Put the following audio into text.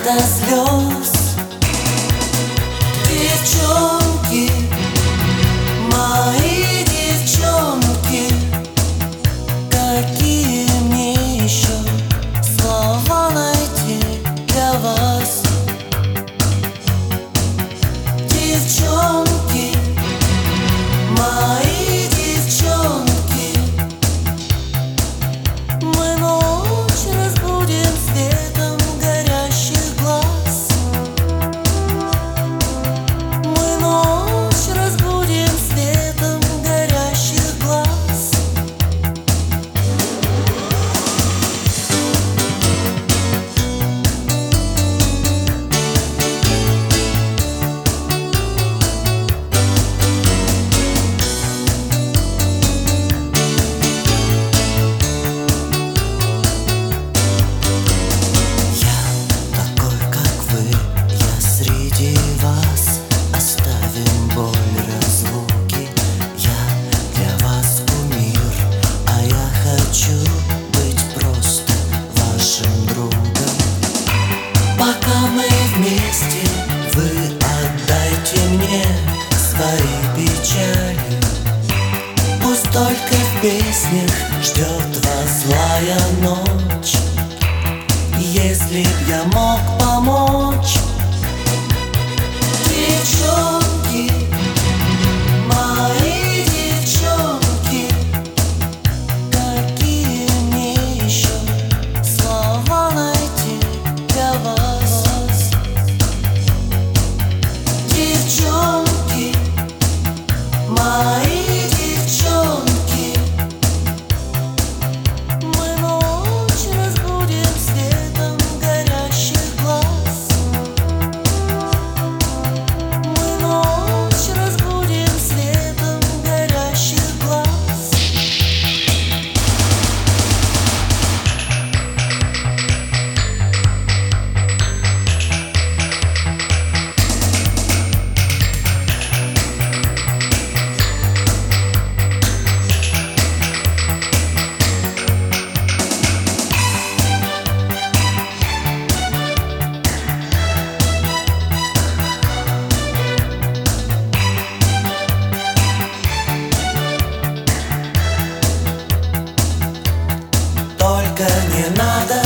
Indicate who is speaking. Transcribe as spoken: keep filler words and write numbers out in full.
Speaker 1: до слез. Девчонки, мои девчонки, какие мне еще слова найти для вас? Девчонки, мои девчонки, мы ночь разбудим светом горящих глаз. Мы ночь разбудим светом горящих глаз. Пока мы вместе, вы отдайте мне свои печали. Пусть только в песнях ждет вас злая ночь. Если б я мог помочь. Девчонки, мои девчонки, какие мне еще слова найти для вас? Девчонки, мои девчонки, мы ночь разбудим светом горящих глаз. Мы ночь разбудим светом горящих глаз. Только не надо